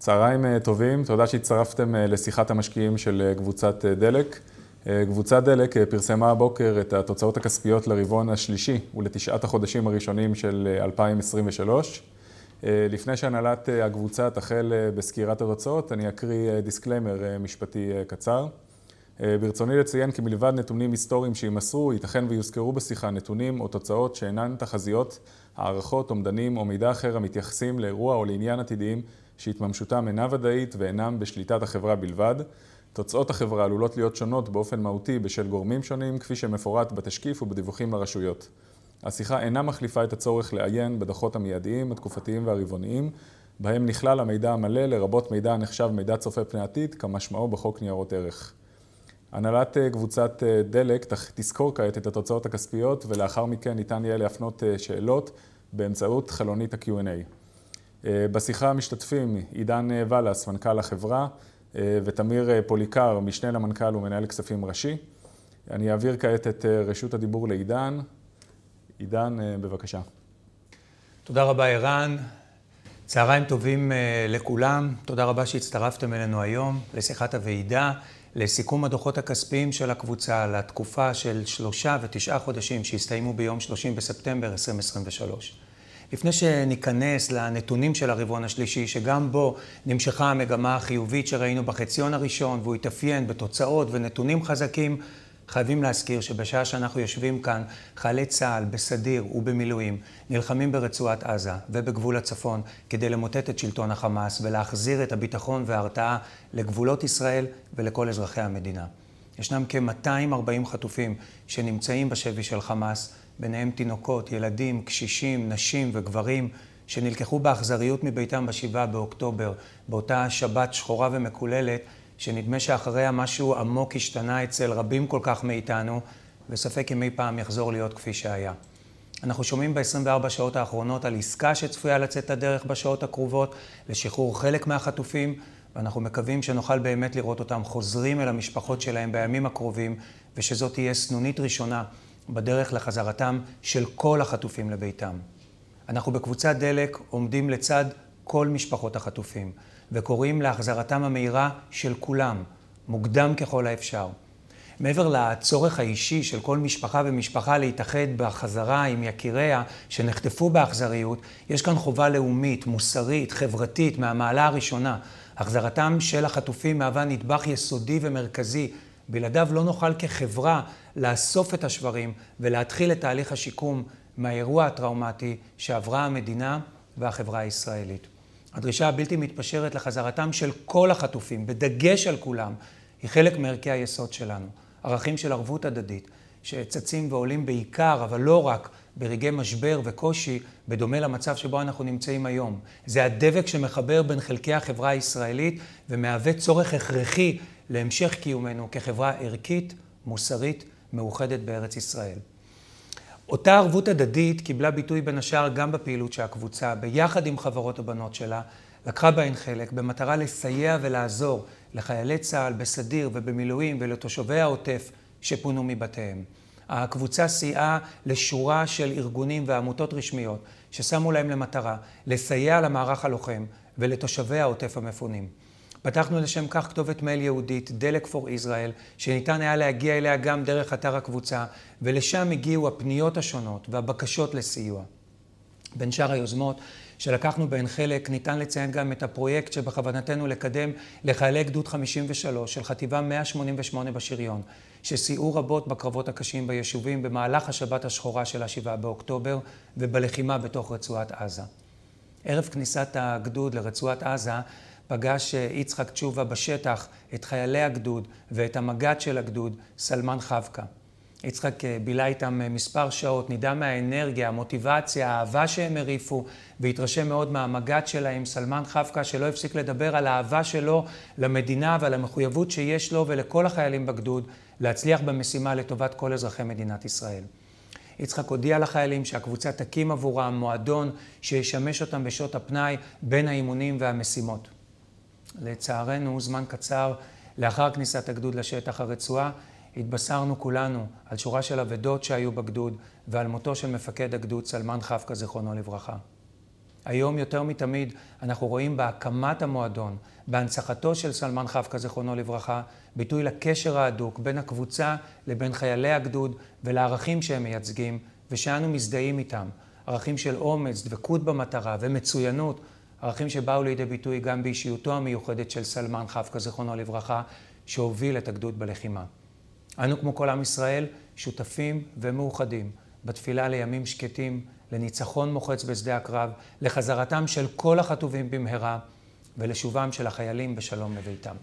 צהריים טובים, תודה שהצטרפתם לשיחת המשקיעים של קבוצת דלק. קבוצת דלק פרסמה הבוקר את התוצאות הכספיות לרבעון השלישי ולתשעת החודשים הראשונים של 2023. לפני שהנהלת הקבוצה תחל בסקירת התוצאות, אני אקריא דיסקליימר משפטי קצר. ברצוני לציין כי מלבד נתונים היסטוריים שימסרו, ייתכן ויוזכרו בשיחה נתונים או תוצאות שאינן תחזיות, הערכות, אומדנים או מידע אחר המתייחסים לאירוע או לעניין עתידיים שהתממשותם אינה ודאית ואינם בשליטת החברה בלבד. תוצאות החברה עלולות להיות שונות באופן מהותי בשל גורמים שונים, כפי שמפורט בתשקיף ובדיווחים לרשויות. השיחה אינה מחליפה את הצורך לעיין בדוחות המיידיים, התקופתיים והרבעוניים, בהם נכלל המידע המלא, לרבות מידע הנחשב מידע צופה פני עתיד, כמשמעו בחוק ניירות ערך. הנהלת קבוצת דלק תזכור כעת את התוצאות הכספיות, ולאחר מכן ניתן יהיה להפנות שאלות באמצעות חלונית ה-Q&A. בשיחה משתתפים עידן ולס, מנכ"ל החברה, ותמיר פוליקר, משנה למנכ"ל ומנהל כספים ראשי. אני אעביר כעת את רשות הדיבור לעידן. עידן, בבקשה. תודה רבה ערן. צהריים טובים לכולם. תודה רבה שהצטרפתם אלינו היום לשיחת הוועידה, לסיכום הדוחות הכספיים של הקבוצה לתקופה של 3 ו9 חודשים שהסתיימו ביום 30 בספטמבר 2023. לפני שניכנס לנתונים של הרבעון השלישי, שגם בו נמשכה המגמה החיובית שראינו בחציון הראשון, והוא התאפיין בתוצאות ונתונים חזקים, חייבים להזכיר שבשעה שאנחנו יושבים כאן, חיילי צה"ל בסדיר ובמילואים נלחמים ברצועת עזה ובגבול הצפון כדי למוטט את שלטון החמאס ולהחזיר את הביטחון וההרתעה לגבולות ישראל ולכל אזרחי המדינה. ישנם כ-240 חטופים שנמצאים בשבי של חמאס, ביניהם תינוקות, ילדים, קשישים, נשים וגברים שנלקחו באכזריות מביתם ב7 באוקטובר, באותה שבת שחורה ומקוללת, שנדמה שאחריה משהו עמוק השתנה אצל רבים כל כך מאיתנו, וספק אם אי פעם יחזור להיות כפי שהיה. אנחנו שומעים ב-24 שעות האחרונות על עסקה שצפויה לצאת לדרך בשעות הקרובות, לשחרור חלק מהחטופים, ואנחנו מקווים שנוכל באמת לראות אותם חוזרים אל המשפחות שלהם בימים הקרובים, ושזאת תהיה סנונית ראשונה בדרך לחזרתם של כל החטופים לביתם. אנחנו בקבוצת דלק עומדים לצד כל משפחות החטופים, וקוראים להחזרתם המהירה של כולם, מוקדם ככל האפשר. מעבר לצורך האישי של כל משפחה ומשפחה להתאחד בחזרה עם יקיריה שנחטפו באכזריות, יש כאן חובה לאומית, מוסרית, חברתית, מהמעלה הראשונה. החזרתם של החטופים מהווה נדבך יסודי ומרכזי. בלעדיו לא נוכל כחברה לאסוף את השברים ולהתחיל את תהליך השיקום מהאירוע הטראומטי שעברה המדינה והחברה הישראלית. הדרישה הבלתי מתפשרת לחזרתם של כל החטופים, בדגש על כולם, היא חלק מערכי היסוד שלנו. ערכים של ערבות הדדית, שצצים ועולים בעיקר, אבל לא רק, ברגעי משבר וקושי, בדומה למצב שבו אנחנו נמצאים היום. זה הדבק שמחבר בין חלקי החברה הישראלית, ומהווה צורך הכרחי להמשך קיומנו כחברה ערכית, מוסרית, מאוחדת בארץ ישראל. אותה ערבות הדדית קיבלה ביטוי בין השאר גם בפעילות שהקבוצה, ביחד עם חברות הבנות שלה, לקחה בהן חלק במטרה לסייע ולעזור לחיילי צה"ל בסדיר ובמילואים ולתושבי העוטף שפונו מבתיהם. הקבוצה סייעה לשורה של ארגונים ועמותות רשמיות ששמו להם למטרה לסייע למערך הלוחם ולתושבי העוטף המפונים. פתחנו לשם כך כתובת מייל יהודית, דלק פור ישראל, שניתן היה להגיע אליה גם דרך אתר הקבוצה, ולשם הגיעו הפניות השונות והבקשות לסיוע. בין שאר היוזמות שלקחנו בהן חלק, ניתן לציין גם את הפרויקט שבכוונתנו לקדם לחיילי גדוד 53 של חטיבה 188 בשריון, שסייעו רבות בקרבות הקשים ביישובים במהלך השבת השחורה של 7 באוקטובר ובלחימה בתוך רצועת עזה. ערב כניסת הגדוד לרצועת עזה, פגש יצחק תשובה בשטח את חיילי הגדוד ואת המג"ד של הגדוד, סלמן חבקה. יצחק בילה איתם מספר שעות, נדע מהאנרגיה, המוטיבציה, האהבה שהם הריפו, והתרשם מאוד מהמג"ד שלהם, סלמן חבקה, שלא הפסיק לדבר על האהבה שלו למדינה ועל המחויבות שיש לו ולכל החיילים בגדוד להצליח במשימה לטובת כל אזרחי מדינת ישראל. יצחק הודיע לחיילים שהקבוצה תקים עבורם מועדון שישמש אותם בשעות הפנאי בין האימונים והמשימות. לצערנו, זמן קצר לאחר כניסת הגדוד לשטח הרצועה, התבשרנו כולנו על שורה של אבדות שהיו בגדוד ועל מותו של מפקד הגדוד סלמן חבקה זיכרונו לברכה. היום יותר מתמיד אנחנו רואים בהקמת המועדון, בהנצחתו של סלמן חבקה זיכרונו לברכה, ביטוי לקשר ההדוק בין הקבוצה לבין חיילי הגדוד ולערכים שהם מייצגים ושאנו מזדהים איתם. ערכים של אומץ, דבקות במטרה ומצוינות, ערכים שבאו לידי ביטוי גם באישיותו המיוחדת של סלמן חבקה זיכרונו לברכה, שהוביל את הגדוד בלחימה. אנו כמו כל עם ישראל שותפים ומאוחדים בתפילה לימים שקטים, לניצחון מוחץ בשדה הקרב, לחזרתם של כל החטופים במהרה ולשובם של החיילים בשלום לביתם.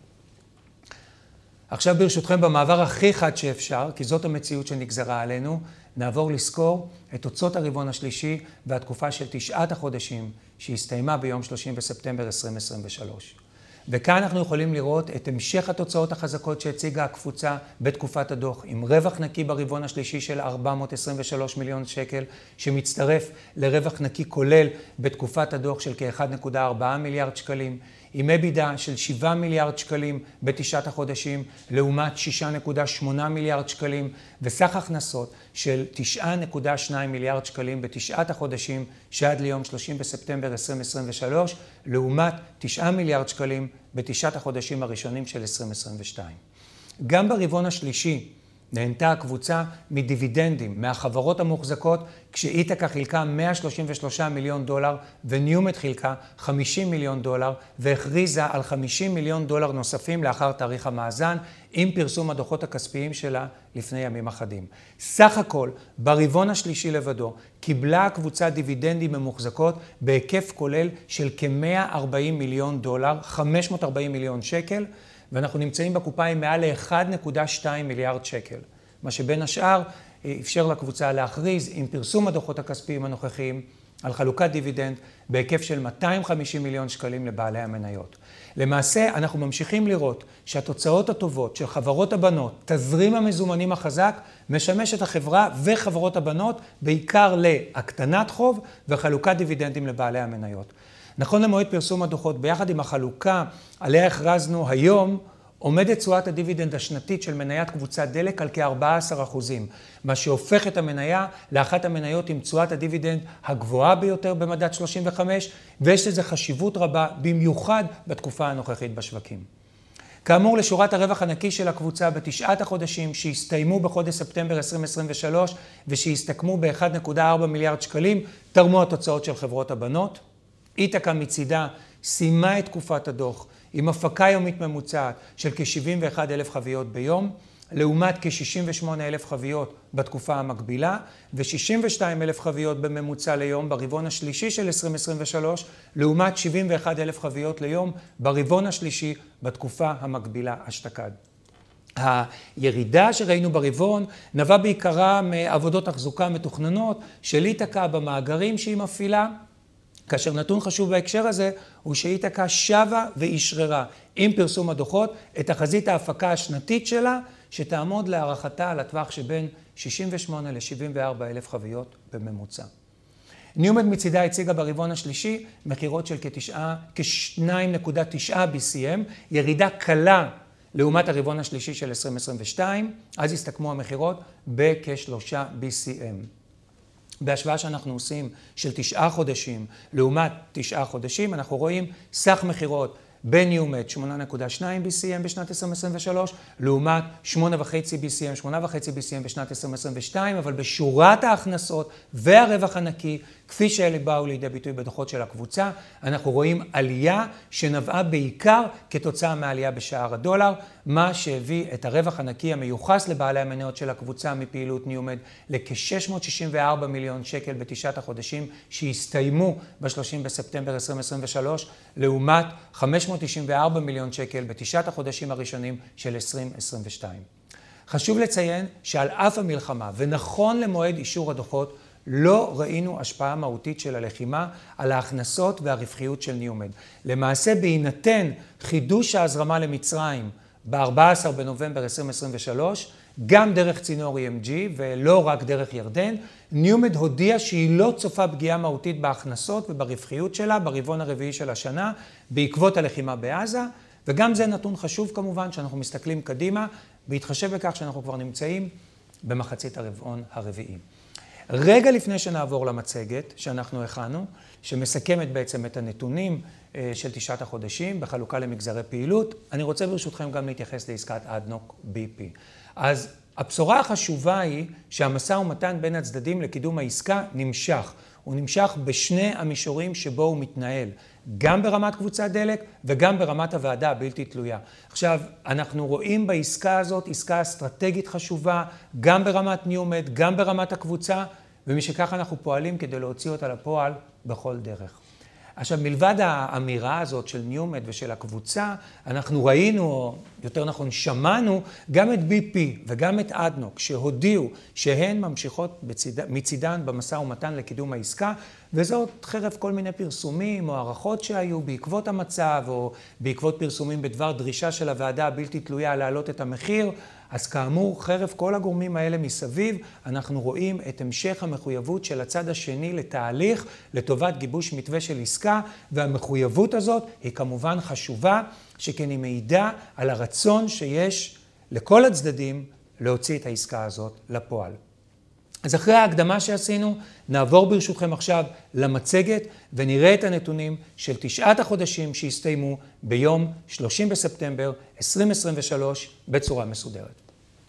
עכשיו ברשותכם במעבר הכי חד שאפשר, כי זאת המציאות שנגזרה עלינו, נעבור לזכור את תוצאות הרבעון השלישי והתקופה של 9 החודשים שהסתיימה ביום 30 בספטמבר 2023. וכאן אנחנו יכולים לראות את המשך התוצאות החזקות שהציגה הקבוצה בתקופת הדוח, עם רווח נקי ברבעון השלישי של 423 מיליון שקל, שמצטרף לרווח נקי כולל בתקופת הדוח של כ-1.4 מיליארד שקלים, עם EBITDA של 7 מיליארד שקלים בתשעת החודשים, לעומת 6.8 מיליארד שקלים, וסך הכנסות של 9.2 מיליארד שקלים בתשעת החודשים שעד ליום 30 בספטמבר 2023, לעומת 9 מיליארד שקלים בתשעת החודשים הראשונים של 2022. גם ברבעון השלישי נהנתה הקבוצה מדיבידנדים מהחברות המוחזקות, כשאיתקה חילקה $133 מיליון וניומד חילקה $50 מיליון, והכריזה על $50 מיליון נוספים לאחר תאריך המאזן, עם פרסום הדוחות הכספיים שלה לפני ימים אחדים. סך הכל, ברבעון השלישי לבדו, קיבלה הקבוצה דיבידנדים ממוחזקות בהיקף כולל של כ-$140 מיליון, 540 מיליון שקל, ואנחנו נמצאים בקופה עם מעל ל-1.2 מיליארד שקל. מה שבין השאר אפשר לקבוצה להכריז עם פרסום הדוחות הכספיים הנוכחיים על חלוקת דיבידנד בהיקף של 250 מיליון שקלים לבעלי המניות. למעשה אנחנו ממשיכים לראות שהתוצאות הטובות של חברות הבנות, תזרים המזומנים החזק, משמש את החברה וחברות הבנות בעיקר להקטנת חוב וחלוקת דיבידנדים לבעלי המניות. נכון למועד פרסום הדוחות, ביחד עם החלוקה עליה הכרזנו היום, עומדת תשואת הדיבידנד השנתית של מניית קבוצת דלק על כ-14%, מה שהופך את המניה לאחת המניות עם תשואת הדיבידנד הגבוהה ביותר במדד 35, ויש לזה חשיבות רבה במיוחד בתקופה הנוכחית בשווקים. כאמור, לשורת הרווח הנקי של הקבוצה בתשעת החודשים שהסתיימו בחודש ספטמבר 2023 ושהסתכמו ב-1.4 מיליארד שקלים, תרמו התוצאות של חברות הבנות. איתקה מצידה סיימה את תקופת הדוח עם הפקה יומית ממוצעת של כ-71,000 חביות ביום, לעומת כ-68,000 חביות בתקופה המקבילה, ו-62,000 חביות בממוצע ליום ברבעון השלישי של 2023, לעומת 71,000 חביות ליום ברבעון השלישי בתקופה המקבילה אשתקד. הירידה שראינו ברבעון נבעה בעיקרה מעבודות תחזוקה מתוכננות של איתקה במאגרים שהיא מפעילה, כאשר נתון חשוב בהקשר הזה הוא שאיתקה שבה ואישררה עם פרסום הדוחות את תחזית ההפקה השנתית שלה, שתעמוד להערכתה על הטווח שבין 68 ל-74 אלף חביות בממוצע. ניומד מצידה הציגה ברבעון השלישי מחירות של כ-2.9 BCM, ירידה קלה לעומת הרבעון השלישי של 2022, אז הסתכמו המחירות בכ-3 BCM. בהשוואה שאנחנו עושים של 9 חודשים לעומת 9 חודשים, אנחנו רואים סך מחירות בניומד 8.2 BCM בשנת 2023, לעומת 8.5 BCM בשנת 2022, אבל בשורת ההכנסות והרווח הנקי, כפי שאלה באו לידי ביטוי בדוחות של הקבוצה, אנחנו רואים עלייה שנבעה בעיקר כתוצאה מהעלייה בשער הדולר, מה שהביא את הרווח הנקי המיוחס לבעלי המניות של הקבוצה מפעילות ניומד לכ-664 מיליון שקל בתשעת החודשים שהסתיימו ב-30 בספטמבר 2023, לעומת 594 מיליון שקל בתשעת החודשים הראשונים של 2022. חשוב לציין שעל אף המלחמה ונכון למועד אישור הדוחות, לא ראינו השפעה מהותית של הלחימה על ההכנסות והרווחיות של ניומד. למעשה, בהינתן חידוש ההזרמה למצרים ב-14 בנובמבר 2023, גם דרך צינור EMG ולא רק דרך ירדן, ניומד הודיע שהיא לא צופה פגיעה מהותית בהכנסות וברווחיות שלה ברבעון הרביעי של השנה, בעקבות הלחימה בעזה, וגם זה נתון חשוב כמובן שאנחנו מסתכלים קדימה, בהתחשב בכך שאנחנו כבר נמצאים במחצית הרבעון הרביעי. רגע לפני שנעבור למצגת שאנחנו הכנו, שמסכמת בעצם את הנתונים של 9 החודשים בחלוקה למגזרי פעילות, אני רוצה ברשותכם גם להתייחס לעסקת אדנוק BP. אז הבשורה החשובה היא שהמשא ומתן בין הצדדים לקידום העסקה נמשך. הוא נמשך בשני המישורים שבו הוא מתנהל, גם ברמת קבוצת דלק וגם ברמת הוועדה הבלתי תלויה. עכשיו, אנחנו רואים בעסקה הזאת עסקה אסטרטגית חשובה, גם ברמת ניומד, גם ברמת הקבוצה, ומשכך אנחנו פועלים כדי להוציא אותה לפועל בכל דרך. עכשיו, מלבד האמירה הזאת של ניומד ושל הקבוצה, אנחנו ראינו, או יותר נכון שמענו, גם את BP וגם את אדנוק, שהודיעו שהן ממשיכות מצידן במשא ומתן לקידום העסקה, וזאת חרף כל מיני פרסומים או הערכות שהיו בעקבות המצב, או בעקבות פרסומים בדבר דרישה של הוועדה הבלתי תלויה להעלות את המחיר. אז כאמור, חרף כל הגורמים האלה מסביב, אנחנו רואים את המשך המחויבות של הצד השני לתהליך, לטובת גיבוש מתווה של עסקה, והמחויבות הזאת היא כמובן חשובה, שכן היא מעידה על הרצון שיש לכל הצדדים להוציא את העסקה הזאת לפועל. אז אחרי ההקדמה שעשינו, נעבור ברשותכם עכשיו למצגת ונראה את הנתונים של 9 החודשים שהסתיימו ביום 30 בספטמבר 2023 בצורה מסודרת.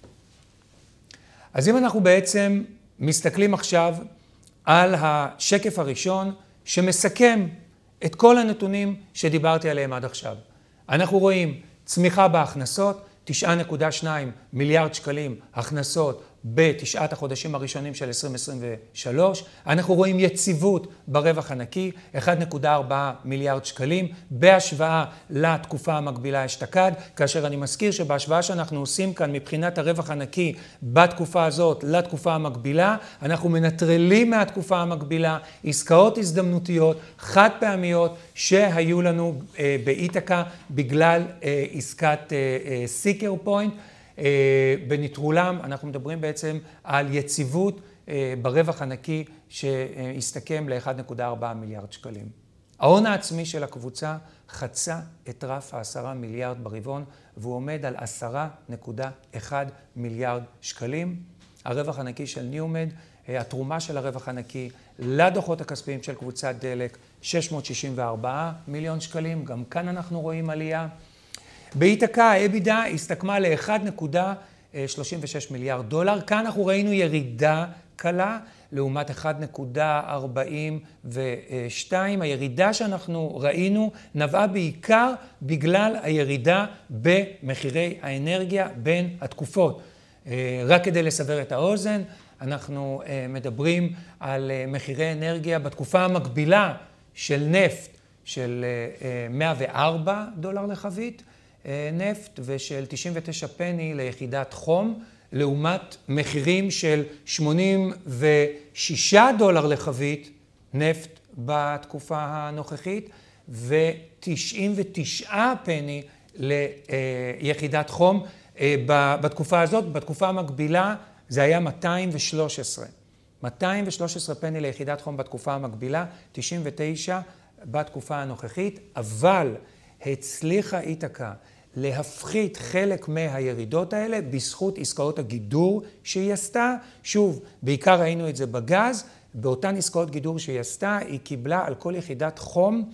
אז אם אנחנו בעצם מסתכלים עכשיו על השקף הראשון שמסכם את כל הנתונים שדיברתי עליהם עד עכשיו. אנחנו רואים צמיחה בהכנסות, 9.2 מיליארד שקלים הכנסות ב9 החודשים הראשונים של 2023. אנחנו רואים יציבות ברווח הנקי, 1.4 מיליארד שקלים, בהשוואה לתקופה המקבילה אשתקד, כאשר אני מזכיר שבהשוואה שאנחנו עושים כאן מבחינת הרווח הנקי בתקופה הזאת לתקופה המקבילה, אנחנו מנטרלים מהתקופה המקבילה עסקאות הזדמנותיות, חד פעמיות, שהיו לנו באיתקה בגלל עסקת סיקר פוינט. בנטרולם אנחנו מדברים בעצם על יציבות ברווח הנקי שהסתכם ל-1.4 מיליארד שקלים. ההון העצמי של הקבוצה חצה את רף ה10 מיליארד ברבעון, והוא עומד על 10.1 מיליארד שקלים. הרווח הנקי של ניומד, התרומה של הרווח הנקי לדוחות הכספיים של קבוצת דלק, 664 מיליון שקלים, גם כאן אנחנו רואים עלייה. באיתקה האבידה הסתכמה ל-1.36 מיליארד דולר. כאן אנחנו ראינו ירידה קלה לעומת 1.42. הירידה שאנחנו ראינו נבעה בעיקר בגלל הירידה במחירי האנרגיה בין התקופות. רק כדי לסבר את האוזן, אנחנו מדברים על מחירי אנרגיה בתקופה המקבילה של נפט של 104 דולר לחבית, נפט ושל 99 פני ליחידת חום, לעומת מחירים של 86 דולר לחבית נפט בתקופה הנוכחית, ו-99 פני ליחידת חום בתקופה הזאת. בתקופה המקבילה זה היה 213 פני ליחידת חום בתקופה המקבילה, 99 בתקופה הנוכחית, אבל הצליחה איתקה להפחית חלק מהירידות האלה בזכות עסקאות הגידור שהיא עשתה. שוב, בעיקר ראינו את זה בגז, באותן עסקאות גידור שהיא עשתה, היא קיבלה על כל יחידת חום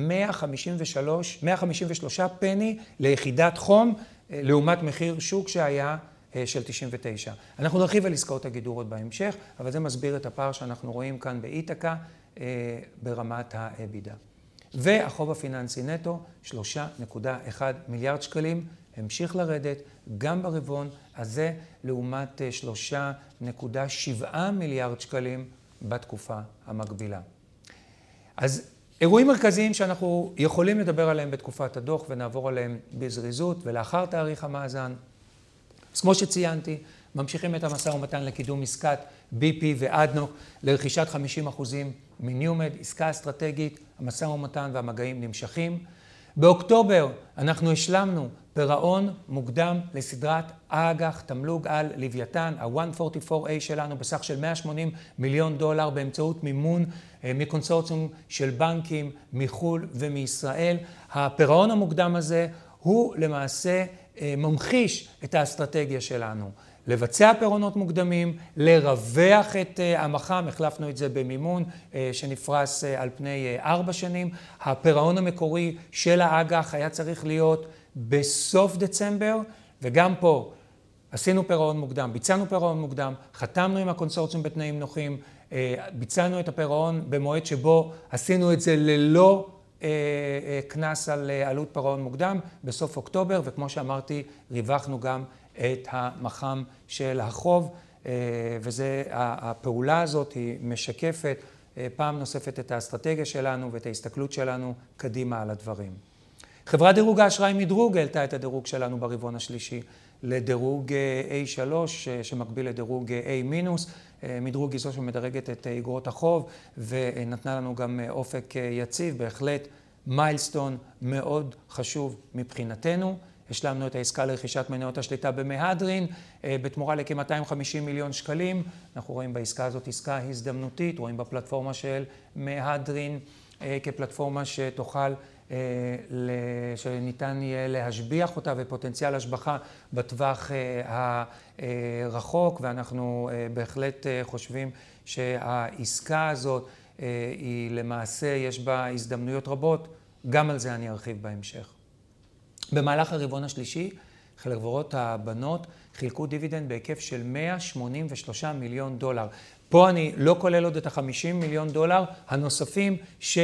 153 פני ליחידת חום, לעומת מחיר שוק שהיה של 99. אנחנו נרחיב על עסקאות הגידור עוד בהמשך, אבל זה מסביר את הפער שאנחנו רואים כאן באיתקה ברמת האבידה. והחוב הפיננסי נטו, 3.1 מיליארד שקלים, המשיך לרדת גם ברבעון הזה, לעומת 3.7 מיליארד שקלים בתקופה המקבילה. אז אירועים מרכזיים שאנחנו יכולים לדבר עליהם בתקופת הדוח, ונעבור עליהם בזריזות ולאחר תאריך המאזן. אז כמו שציינתי, ממשיכים את המשא ומתן לקידום עסקת BP ואדנוק לרכישת 50% מניומד, עסקה אסטרטגית, המשא ומתן והמגעים נמשכים. באוקטובר אנחנו השלמנו פירעון מוקדם לסדרת אג"ח תמלוג על לוויתן, ה-144A שלנו בסך של $180 מיליון באמצעות מימון מקונסורציום של בנקים מחול ומישראל. הפירעון המוקדם הזה הוא למעשה ממחיש את האסטרטגיה שלנו. לבצע פירעונות מוקדמים, לרווח את המח"מ, החלפנו את זה במימון שנפרס על פני 4 שנים. הפירעון המקורי של האג"ח היה צריך להיות בסוף דצמבר, וגם פה עשינו פירעון מוקדם, ביצענו פירעון מוקדם, חתמנו עם הקונסורציום בתנאים נוחים, ביצענו את הפירעון במועד שבו עשינו את זה ללא קנס על עלות פירעון מוקדם בסוף אוקטובר, וכמו שאמרתי, ריווחנו גם את המח"מ של החוב, הפעולה הזאת היא משקפת פעם נוספת את האסטרטגיה שלנו ואת ההסתכלות שלנו קדימה על הדברים. חברת דירוג האשראי מדרוג העלתה את הדירוג שלנו ברבעון השלישי לדירוג A3 שמקביל לדירוג A-. מדרוג היא זו שמדרגת את איגרות החוב ונתנה לנו גם אופק יציב, בהחלט מיילסטון מאוד חשוב מבחינתנו. השלמנו את העסקה לרכישת מניות השליטה במהדרין בתמורה לכ-250 מיליון שקלים. אנחנו רואים בעסקה הזאת עסקה הזדמנותית, רואים בפלטפורמה של מהדרין כפלטפורמה שתוכל שניתן יהיה להשביח אותה ופוטנציאל השבחה בטווח הרחוק, ואנחנו בהחלט חושבים שהעסקה הזאת היא למעשה יש בה הזדמנויות רבות, גם על זה אני ארחיב בהמשך. במהלך הרבעון השלישי, חברות הבנות חילקו דיבידנד בהיקף של $183 מיליון. פה אני לא כולל עוד את $50 מיליון הנוספים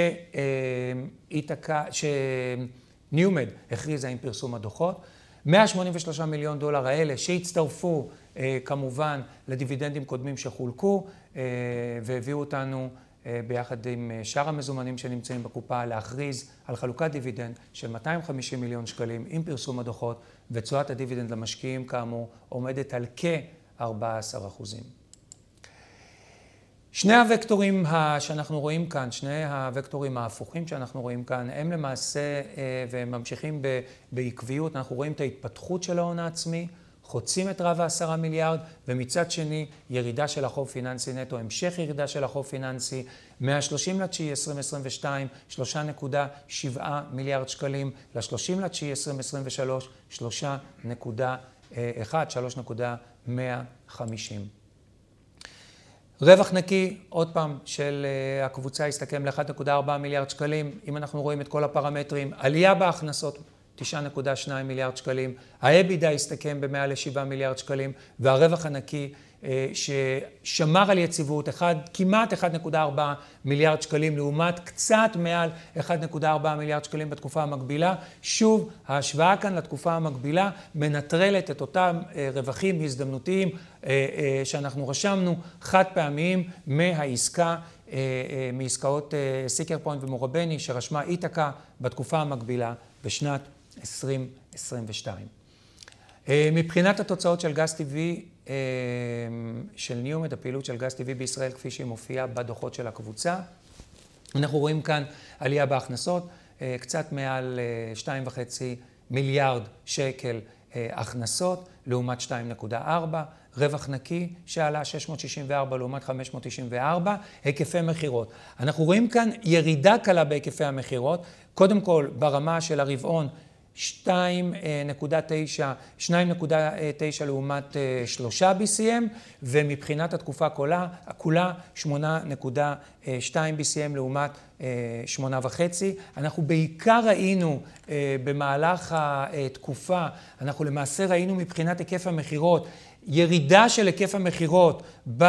שניומד הכריזה עם פרסום הדוחות. $183 מיליון האלה שהצטרפו כמובן לדיבידנדים קודמים שחולקו והביאו אותנו ביחד עם שאר המזומנים שנמצאים בקופה להכריז על חלוקת דיבידנד של $250 מיליון עם פרסום הדוחות, ותשואת הדיבידנד למשקיעים כאמור עומדת על כ-14%. שני הוקטורים שאנחנו רואים כאן, שני הוקטורים ההפוכים שאנחנו רואים כאן, הם למעשה וממשיכים בעקביות. אנחנו רואים את ההתפתחות של ההון העצמי, חוצים את רף 10 מיליארד, ומצד שני ירידה של החוב פיננסי נטו, המשך ירידה של החוב פיננסי, מה-30.9.2022, 3.7 מיליארד שקלים, ל-30.9.2023, 3.150. רווח נקי, עוד פעם, של הקבוצה הסתכם ל-1.4 מיליארד שקלים. אם אנחנו רואים את כל הפרמטרים, עלייה בהכנסות 9.2 מיליארד שקלים, האבידה הסתכם במעל ל7 מיליארד שקלים, והרווח הנקי ששמר על יציבות, כמעט 1.4 מיליארד שקלים, לעומת קצת מעל 1.4 מיליארד שקלים בתקופה המקבילה. שוב, ההשוואה כאן לתקופה המקבילה מנטרלת את אותם רווחים הזדמנותיים שאנחנו רשמנו חד פעמיים מהעסקה, מעסקאות סיקר פוינט ומורבני שרשמה איתקה בתקופה המקבילה בשנת 2022. מבחינת התוצאות של גז טבעי של ניומד, הפעילות של גז טבעי בישראל כפי שהיא מופיעה בדוחות של הקבוצה, אנחנו רואים כאן עלייה בהכנסות, קצת מעל 2.5 מיליארד שקל הכנסות לעומת 2.4, רווח נקי שעלה 664 לעומת 594, היקפי מחירות. אנחנו רואים כאן ירידה קלה בהיקפי המחירות, קודם כל ברמה של הרבעון 2.9 לעומת 3 BCM, ומבחינת התקופה כולה 8.2 BCM לעומת 8.5. אנחנו בעיקר ראינו במהלך התקופה, אנחנו למעשה ראינו מבחינת היקף המחירות, ירידה של היקף המחירות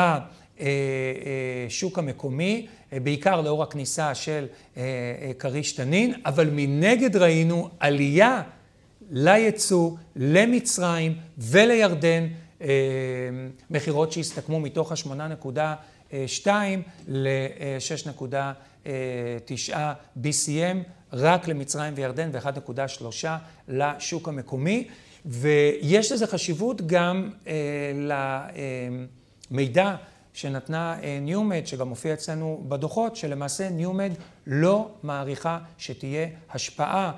בשוק המקומי, בעיקר לאור הכניסה של כריש תנין, אבל מנגד ראינו עלייה ליצוא, למצרים ולירדן, מחירות שהסתכמו מתוך ה-8.2 ל-6.9 BCM, רק למצרים וירדן ו-1.3 לשוק המקומי. ויש לזה חשיבות גם למידע שנתנה ניומד, שגם מופיע אצלנו בדוחות, שלמעשה ניומד לא מעריכה שתהיה השפעה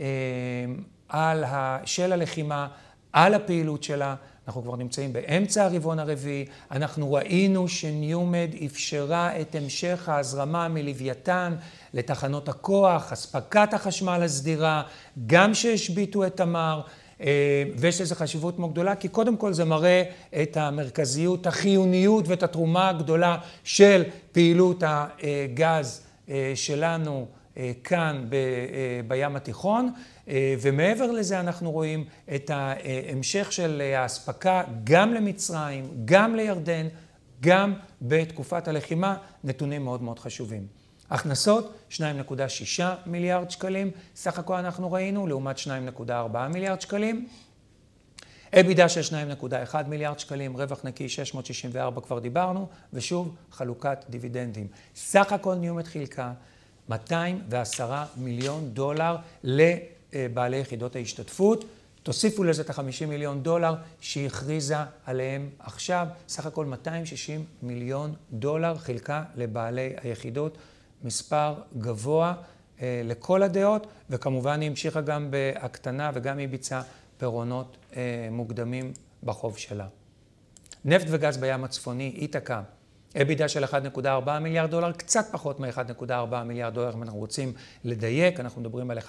של הלחימה, על הפעילות שלה. אנחנו כבר נמצאים באמצע הרבעון הרביעי, אנחנו ראינו שניומד אפשרה את המשך ההזרמה מלוויתן לתחנות הכוח, אספקת החשמל הסדירה, גם שהשביתו את תמר, ויש לזה חשיבות מאוד גדולה, כי קודם כל זה מראה את המרכזיות, החיוניות ואת התרומה הגדולה של פעילות הגז שלנו כאן בים התיכון, ומעבר לזה אנחנו רואים את ההמשך של האספקה גם למצרים, גם לירדן, גם בתקופת הלחימה, נתונים מאוד מאוד חשובים. הכנסות, 2.6 מיליארד שקלים, סך הכל אנחנו ראינו, לעומת 2.4 מיליארד שקלים. EBITDA של 2.1 מיליארד שקלים, רווח נקי 664 כבר דיברנו, ושוב חלוקת דיבידנדים. סך הכל ניומט חילקה $210 מיליון לבעלי יחידות ההשתתפות. תוסיפו לזה את $50 מיליון שהיא הכריזה עליהם עכשיו. סך הכל $260 מיליון חילקה לבעלי היחידות. מספר גבוה לכל הדעות, וכמובן היא המשיכה גם בהקטנה וגם היא ביצעה פירעונות מוקדמים בחוב שלה. נפט וגז בים הצפוני, איתקה, EBITDA של $1.4 מיליארד, קצת פחות מ$1.4 מיליארד, אם אנחנו רוצים לדייק, אנחנו מדברים על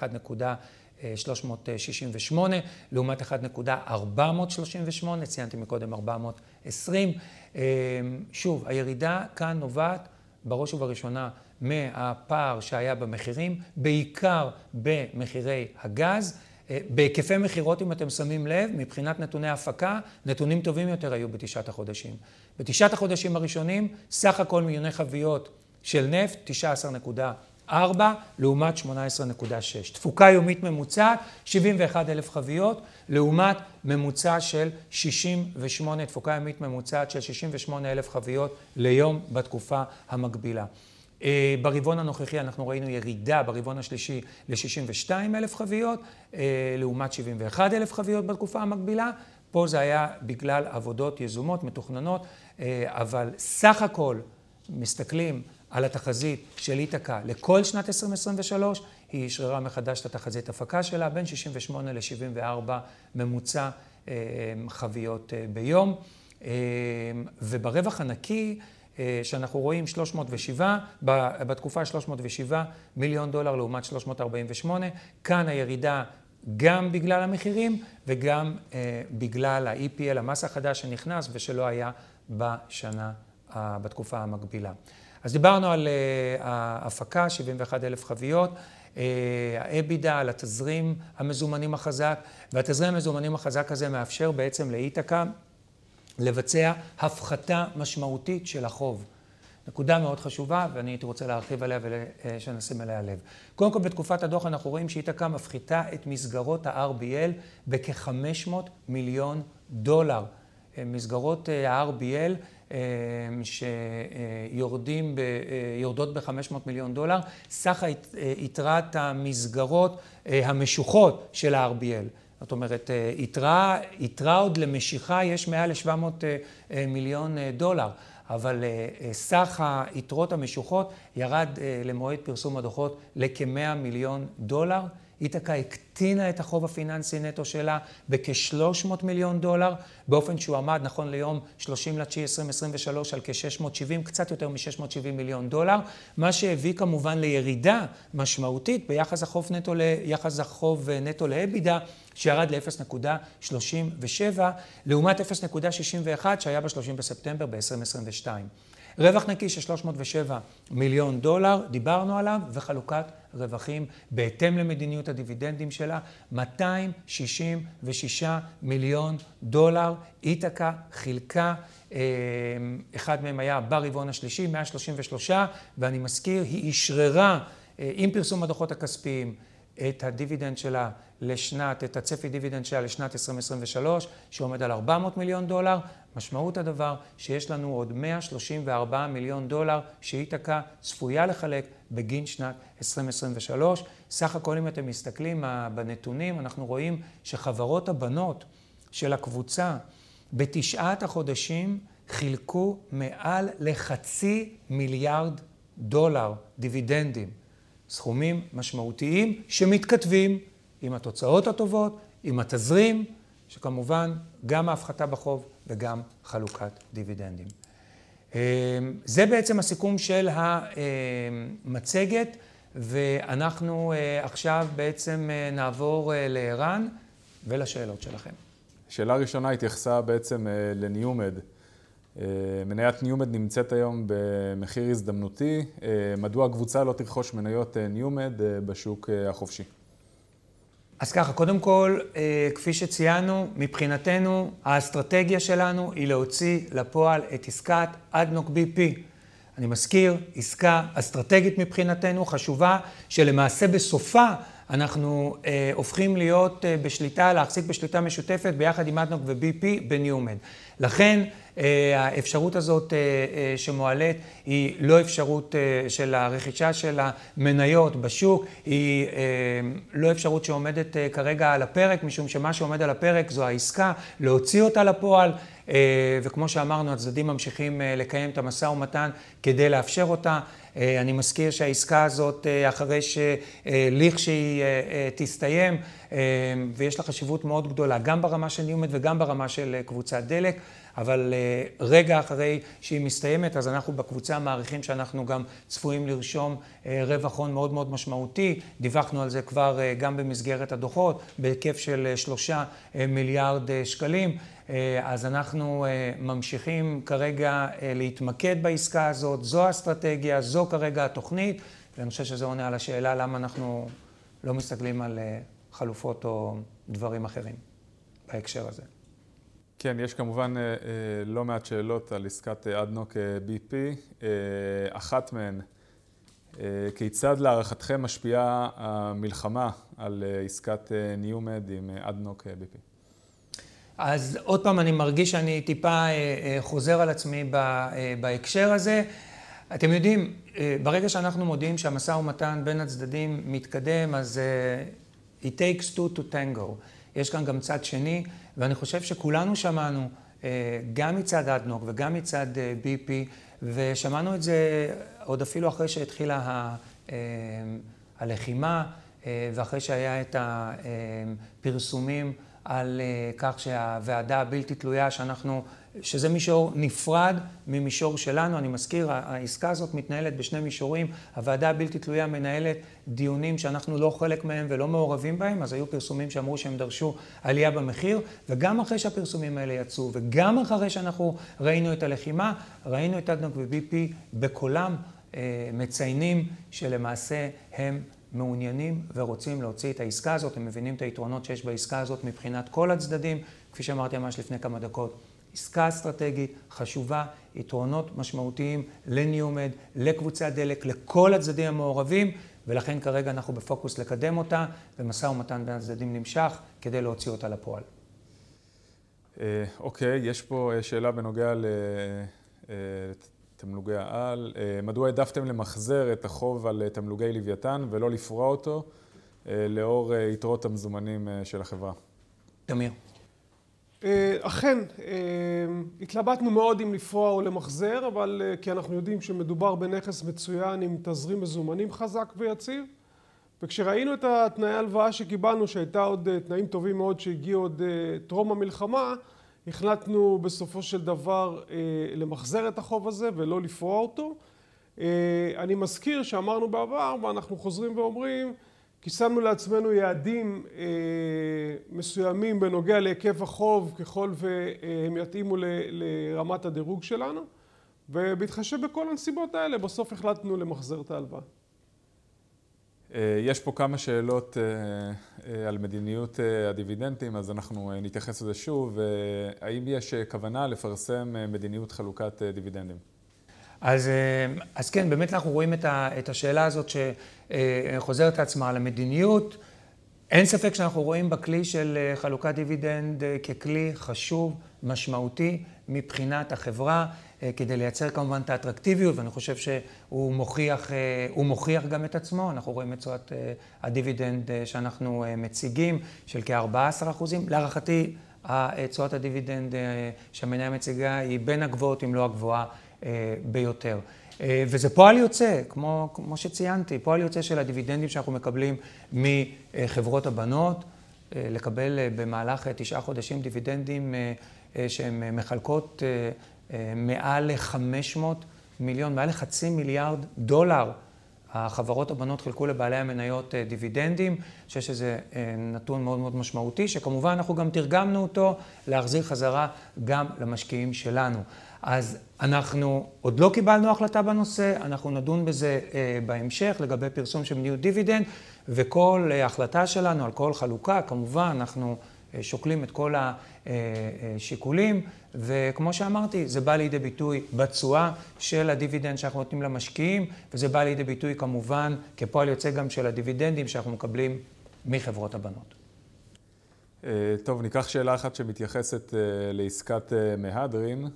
1.368, לעומת 1.438, ציינתי מקודם 420. שוב, הירידה כאן נובעת בראש ובראשונה מהפער שהיה במחירים, בעיקר במחירי הגז. בהיקפי מחירות, אם אתם שמים לב, מבחינת נתוני הפקה, נתונים טובים יותר היו בתשעת החודשים. בתשעת החודשים הראשונים, סך הכל מיליוני חביות של נפט, 19.4, לעומת 18.6. תפוקה יומית ממוצעת, 71,000 חביות, לעומת ממוצע של 68, תפוקה יומית ממוצעת של 68,000 חביות ליום בתקופה המקבילה. ברבעון הנוכחי אנחנו ראינו ירידה ברבעון השלישי ל-62,000 חביות, לעומת 71,000 חביות בתקופה המקבילה. פה זה היה בגלל עבודות יזומות, מתוכננות, אבל סך הכל מסתכלים על התחזית של איתקה לכל שנת 2023, היא שררה מחדש את התחזית הפקה שלה, בין 68 ל-74 ממוצע חביות ביום. וברווח הנקי, שאנחנו רואים 307, בתקופה 307 מיליון דולר לעומת 348, כאן הירידה גם בגלל המחירים וגם בגלל ה-EPL, המס החדש שנכנס ושלא היה בתקופה המקבילה. אז דיברנו על ההפקה, 71,000 חביות, ה-EBITDA, על התזרים המזומנים החזק, והתזרים המזומנים החזק הזה מאפשר בעצם לאיתקה לבצע הפחתה משמעותית של החוב. נקודה מאוד חשובה, ואני הייתי רוצה להרחיב עליה ושנשים עליה לב. קודם כל, בתקופת הדוח אנחנו רואים שאיתקה מפחיתה את מסגרות ה-RBL בכ-$500 מיליון. מסגרות ה-RBL שיורדות ב-$500 מיליון. סך יתרת המסגרות המשוכות של ה-RBL. זאת אומרת, יתרה עוד למשיכה יש מעל ל$700 מיליון, אבל סך היתרות המשוכות ירד למועד פרסום הדוחות לכ-$100 מיליון. איתקה הקטינה את החוב הפיננסי נטו שלה בכ-$300 מיליון, באופן שהוא עמד נכון ליום 30/9/2023 על כ-670, קצת יותר מ-$670 מיליון, מה שהביא כמובן לירידה משמעותית ביחס החוב נטו ל-EBITDA, שירד ל-0.37, לעומת 0.61 שהיה ב-30 בספטמבר ב-2022. רווח נקי של $307 מיליון, דיברנו עליו, וחלוקת רווחים בהתאם למדיניות הדיבידנדים שלה, $266 מיליון. איתקה חילקה, אחד מהם היה ברבעון השלישי, 133, ואני מזכיר, היא אשררה עם פרסום הדוחות הכספיים את הדיבידנד שלה את הצפי דיבידנד שלה לשנת 2023, שעומד על $400 מיליון. משמעות הדבר שיש לנו עוד $134 מיליון שאיתקה צפויה לחלק בגין שנת 2023. סך הכל אם אתם מסתכלים בנתונים, אנחנו רואים שחברות הבנות של הקבוצה בתשעת החודשים חילקו מעל ל$500 מיליארד דיבידנדים. סכומים משמעותיים שמתכתבים עם התוצאות הטובות, עם התזרים, שכמובן גם ההפחתה בחוב וגם חלוקת דיבידנדים. זה בעצם הסיכום של המצגת, ואנחנו עכשיו בעצם נעבור לערן, ולשאלות שלכם. שאלה ראשונה התייחסה בעצם לניומד. מניית ניומד נמצאת היום במחיר הזדמנותי. מדוע הקבוצה לא תרכוש מניות ניומד בשוק החופשי? אז ככה, קודם כל, כפי שציינו, מבחינתנו, האסטרטגיה שלנו היא להוציא לפועל את עסקת אדנוק BP. אני מזכיר, עסקה אסטרטגית מבחינתנו, חשובה, שלמעשה בסופה אנחנו הופכים להיות בשליטה, להחזיק בשליטה משותפת ביחד עם אדנוק ו-BP בניומד. לכן, האפשרות הזאת שמועלית היא לא אפשרות של הרכישה של המניות בשוק, היא לא אפשרות שעומדת כרגע על הפרק, משום שמה שעומד על הפרק זו העסקה, להוציא אותה לפועל, וכמו שאמרנו, הצדדים ממשיכים לקיים את המשא ומתן כדי לאפשר אותה. אני מזכיר שהעסקה הזאת, אחרי שהיא תסתיים, ויש לה חשיבות מאוד גדולה, גם ברמה של ניומד וגם ברמה של קבוצת דלק, אבל רגע אחרי שהיא מסתיימת, אז אנחנו בקבוצה מעריכים שאנחנו גם צפויים לרשום רווח הון מאוד מאוד משמעותי. דיווחנו על זה כבר גם במסגרת הדוחות, בהיקף של 3 מיליארד שקלים. אז אנחנו ממשיכים כרגע להתמקד בעסקה הזאת, זו האסטרטגיה, זו כרגע התוכנית, ואני חושב שזה עונה על השאלה למה אנחנו לא מסתכלים על חלופות או דברים אחרים בהקשר הזה. כן, יש כמובן לא מעט שאלות על עסקת אדנוק BP. אחת מהן, כיצד להערכתכם משפיעה המלחמה על עסקת ניומד עם אדנוק BP? אז עוד פעם אני מרגיש שאני טיפה חוזר על עצמי בהקשר הזה. אתם יודעים, ברגע שאנחנו מודיעים שהמשא ומתן בין הצדדים מתקדם, אז it takes two to tango. יש כאן גם צד שני, ואני חושב שכולנו שמענו, גם מצד אדנוק וגם מצד BP, ושמענו את זה עוד אפילו אחרי שהתחילה הלחימה, ואחרי שהיה את הפרסומים על כך שהוועדה הבלתי תלויה, שזה מישור נפרד ממישור שלנו. אני מזכיר, העסקה הזאת מתנהלת בשני מישורים. הוועדה הבלתי תלויה מנהלת דיונים שאנחנו לא חלק מהם ולא מעורבים בהם, אז היו פרסומים שאמרו שהם דרשו עלייה במחיר, וגם אחרי שהפרסומים האלה יצאו, וגם אחרי שאנחנו ראינו את הלחימה, ראינו את אדנוק ו-BP בקולם מציינים שלמעשה הם מעוניינים ורוצים להוציא את העסקה הזאת. הם מבינים את היתרונות שיש בעסקה הזאת מבחינת כל הצדדים. כפי שאמרתי ממש לפני כמה דקות, עסקה אסטרטגית חשובה, יתרונות משמעותיים לניומד, לקבוצת דלק, לכל הצדדים המעורבים, ולכן כרגע אנחנו בפוקוס לקדם אותה, ומשא ומתן בין הצדדים נמשך כדי להוציא אותה לפועל. אוקיי, יש פה שאלה בנוגע תמלוגי העל. מדוע העדפתם למחזר את החוב על תמלוגי לוויתן ולא לפרוע אותו לאור יתרות המזומנים של החברה? תמיר. אכן, התלבטנו מאוד אם לפרוע או למחזר, אבל כי אנחנו יודעים שמדובר בנכס מצוין עם תזרים מזומנים חזק ויציב, וכשראינו את התנאי הלוואה שקיבלנו, שהייתה עוד תנאים טובים מאוד שהגיעו עוד טרום המלחמה, החלטנו בסופו של דבר למחזר את החוב הזה ולא לפרוע אותו. אני מזכיר שאמרנו בעבר, ואנחנו חוזרים ואומרים, כי שמנו לעצמנו יעדים מסוימים בנוגע להיקף החוב ככל והם יתאימו לרמת הדירוג שלנו, ובהתחשב בכל הנסיבות האלה, בסוף החלטנו למחזר את ההלוואה. יש פה כמה שאלות על מדיניות הדיבידנדים, אז אנחנו נתייחס לזה שוב. האם יש כוונה לפרסם מדיניות חלוקת דיבידנדים? אז כן, באמת אנחנו רואים את השאלה הזאת שחוזרת לעצמה על המדיניות. אין ספק שאנחנו רואים בכלי של חלוקת דיבידנד ככלי חשוב, משמעותי, מבחינת החברה, כדי לייצר כמובן את האטרקטיביות, ואני חושב שהוא מוכיח גם את עצמו. אנחנו רואים את תשואת הדיבידנד שאנחנו מציגים של כ-14%. להערכתי, תשואת הדיבידנד שהמניה מציגה היא בין הגבוהות, אם לא הגבוהה ביותר. וזה פועל יוצא, כמו שציינתי, פועל יוצא של הדיבידנדים שאנחנו מקבלים מחברות הבנות, לקבל במהלך 9 חודשים דיבידנדים שהן מחלקות מעל ל-500 מיליון, מעל ל$500 מיליארד. החברות הבנות חילקו לבעלי המניות דיבידנדים. אני חושב שזה נתון מאוד מאוד משמעותי, שכמובן אנחנו גם תרגמנו אותו להחזיר חזרה גם למשקיעים שלנו. אז אנחנו עוד לא קיבלנו החלטה בנושא, אנחנו נדון בזה בהמשך לגבי פרסום של מדיניות דיבידנד, וכל החלטה שלנו על כל חלוקה, כמובן אנחנו שוקלים את כל השיקולים, וכמו שאמרתי, זה בא לידי ביטוי בתשואה של הדיבידנד שאנחנו נותנים למשקיעים, וזה בא לידי ביטוי כמובן כפועל יוצא גם של הדיבידנדים שאנחנו מקבלים מחברות הבנות. טוב, ניקח שאלה אחת שמתייחסת לעסקת מהדרין.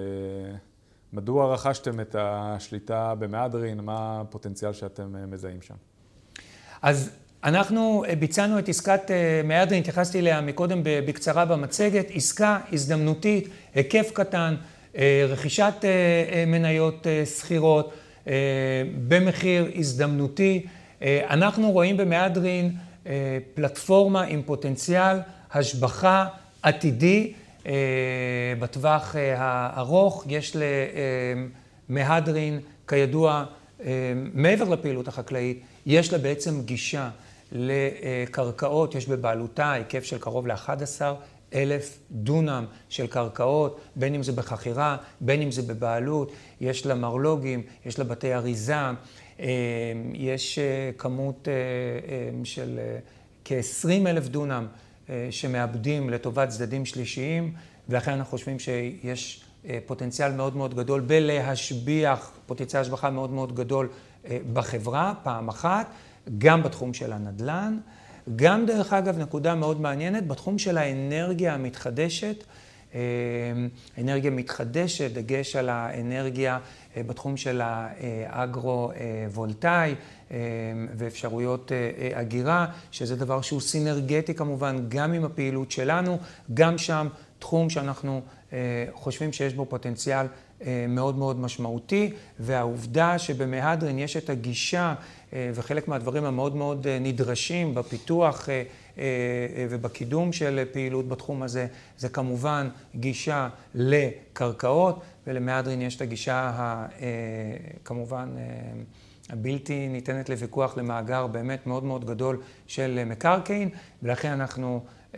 מדוע רכשתם את השליטה במהדרין? מה הפוטנציאל שאתם מזהים שם? אז אנחנו ביצענו את עסקת מהדרין, התייחסתי אליה מקודם בקצרה במצגת, עסקה הזדמנותית, היקף קטן, רכישת מניות סחירות במחיר הזדמנותי. אנחנו רואים במהדרין פלטפורמה עם פוטנציאל השבחה עתידי בטווח הארוך. יש למהדרין, כידוע, מעבר לפעילות החקלאית, יש לה בעצם גישה לקרקעות, יש בבעלותה היקף של קרוב ל-11,000 דונם של קרקעות, בין אם זה בחכירה, בין אם זה בבעלות, יש לה מרלוגים, יש לה בתי אריזה, יש כמות של כ-20,000 דונם שמאבדים לטובת צדדים שלישיים, ולכן אנחנו חושבים שיש פוטנציאל מאוד מאוד גדול בלהשביח, פוטנציאל השבחה מאוד מאוד גדול בחברה, פעם אחת, גם בתחום של הנדל"ן, גם דרך אגב נקודה מאוד מעניינת, בתחום של האנרגיה המתחדשת, אנרגיה מתחדשת, דגש על האנרגיה בתחום של האגרו-וולטאי ואפשרויות אגירה, שזה דבר שהוא סינרגטי כמובן גם עם הפעילות שלנו, גם שם תחום שאנחנו חושבים שיש בו פוטנציאל מאוד מאוד משמעותי, והעובדה שבמהדרין יש את הגישה וחלק מהדברים המאוד מאוד נדרשים בפיתוח ובקידום של פעילות בתחום הזה, זה כמובן גישה לקרקעות, ולמהדרין יש את הגישה כמובן הבלתי ניתנת לוויכוח למאגר באמת מאוד מאוד גדול של מקרקעין, ולכן אנחנו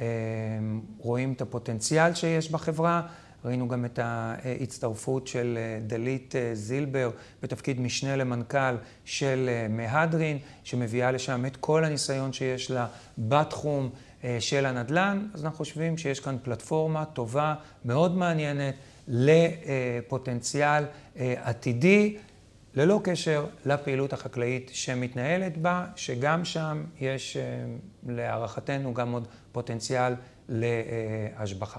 רואים את הפוטנציאל שיש בחברה. ראינו גם את ההצטרפות של דלית זילבר בתפקיד משנה למנכ"ל של מהדרין, שמביאה לשם את כל הניסיון שיש לה בתחום של הנדל"ן. אז אנחנו חושבים שיש כאן פלטפורמה טובה, מאוד מעניינת, לפוטנציאל עתידי, ללא קשר לפעילות החקלאית שמתנהלת בה, שגם שם יש להערכתנו גם עוד פוטנציאל להשבחה.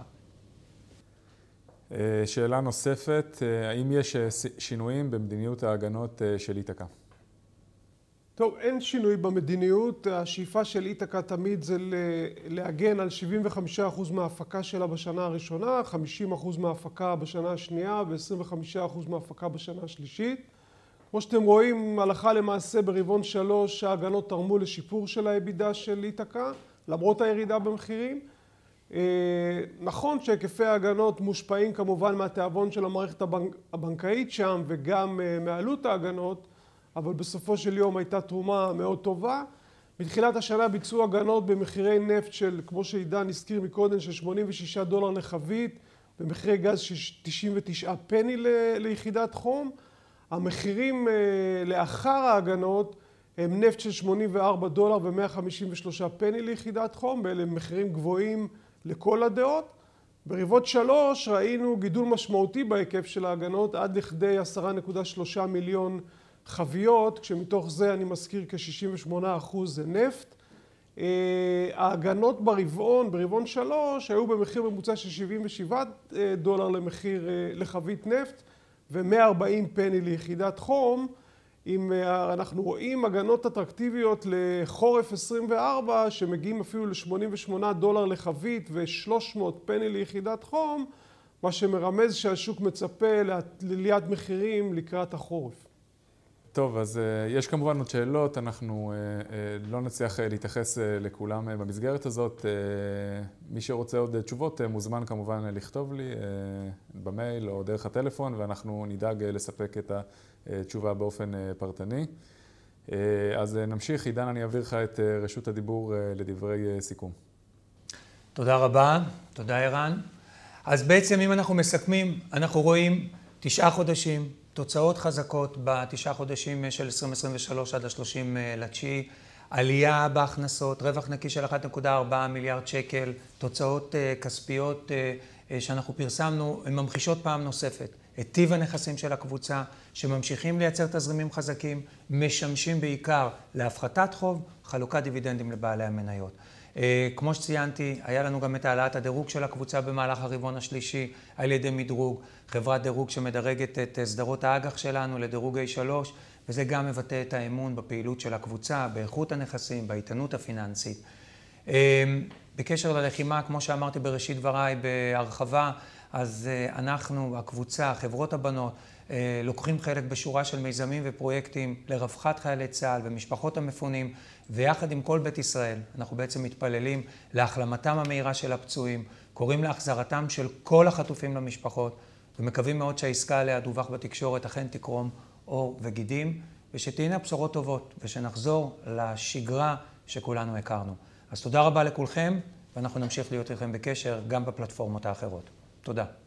שאלה נוספת, האם יש שינויים במדיניות ההגנות של איתקה? טוב, אין שינוי במדיניות. השאיפה של איתקה תמיד זה להגן על 75% מההפקה שלה בשנה הראשונה, 50% מההפקה בשנה השנייה ו-25% מההפקה בשנה השלישית. כמו שאתם רואים, הלכה למעשה ברבעון 3 ההגנות תרמו לשיפור של האבידה של איתקה, למרות הירידה במחירים. נכון שהיקפי ההגנות מושפעים כמובן מהתיאבון של המערכת הבנקאית שם וגם מעלות ההגנות, אבל בסופו של יום הייתה תרומה מאוד טובה. מתחילת השנה ביצעו הגנות במחירי נפט של, כמו שעידן הזכיר מקודם, של $86 לחבית, במחירי גז של 99 פני ליחידת חום. המחירים לאחר ההגנות הם נפט של $84 ו-153 פני ליחידת חום, ואלה מחירים גבוהים לכל הדעות. ברבעון 3 ראינו גידול משמעותי בהיקף של ההגנות עד לכדי 10.3 מיליון חביות, כשמתוך זה אני מזכיר כ-68% זה נפט. ההגנות ברבעון 3 היו במחיר ממוצע של $77 לחבית נפט ו-140 פני ליחידת חום. אם אנחנו רואים הגנות אטרקטיביות לחורף 24 שמגיעים אפילו $88 לחבית ו-300 פני ליחידת חום, מה שמרמז שהשוק מצפה לעליית מחירים לקראת החורף. טוב, אז יש כמובן עוד שאלות, אנחנו לא נצליח להתייחס לכולם במסגרת הזאת. מי שרוצה עוד תשובות מוזמן כמובן לכתוב לי במייל או דרך הטלפון, ואנחנו נדאג לספק את התשובה באופן פרטני. אז נמשיך. עידן, אני אעביר לך את רשות הדיבור לדברי סיכום. תודה רבה. תודה, ערן. אז בעצם אם אנחנו מסכמים, אנחנו רואים 9 חודשים, תוצאות חזקות ב9 חודשים של 2023 עד ה-30/9, עלייה בהכנסות, רווח נקי של 1.4 מיליארד שקל, תוצאות כספיות שאנחנו פרסמנו, הן ממחישות פעם נוספת את טיב הנכסים של הקבוצה, שממשיכים לייצר תזרימים חזקים, משמשים בעיקר להפחתת חוב, חלוקת דיבידנדים לבעלי המניות. כמו שציינתי, היה לנו גם את העלאת הדירוג של הקבוצה במהלך הרבעון השלישי על ידי מדרוג, חברת דירוג שמדרגת את סדרות האג"ח שלנו לדירוג A3, וזה גם מבטא את האמון בפעילות של הקבוצה, באיכות הנכסים, באיתנות הפיננסית. בקשר ללחימה, כמו שאמרתי בראשית דבריי בהרחבה, אז אנחנו, הקבוצה, חברות הבנות, לוקחים חלק בשורה של מיזמים ופרויקטים לרווחת חיילי צה"ל ומשפחות המפונים, ויחד עם כל בית ישראל אנחנו בעצם מתפללים להחלמתם המהירה של הפצועים, קוראים להחזרתם של כל החטופים למשפחות, ומקווים מאוד שהעסקה עליה דווח בתקשורת אכן תקרום אור וגידים, ושתהיינה בשורות טובות, ושנחזור לשגרה שכולנו הכרנו. אז תודה רבה לכולכם, ואנחנו נמשיך להיות איתכם בקשר גם בפלטפורמות האחרות. תודה.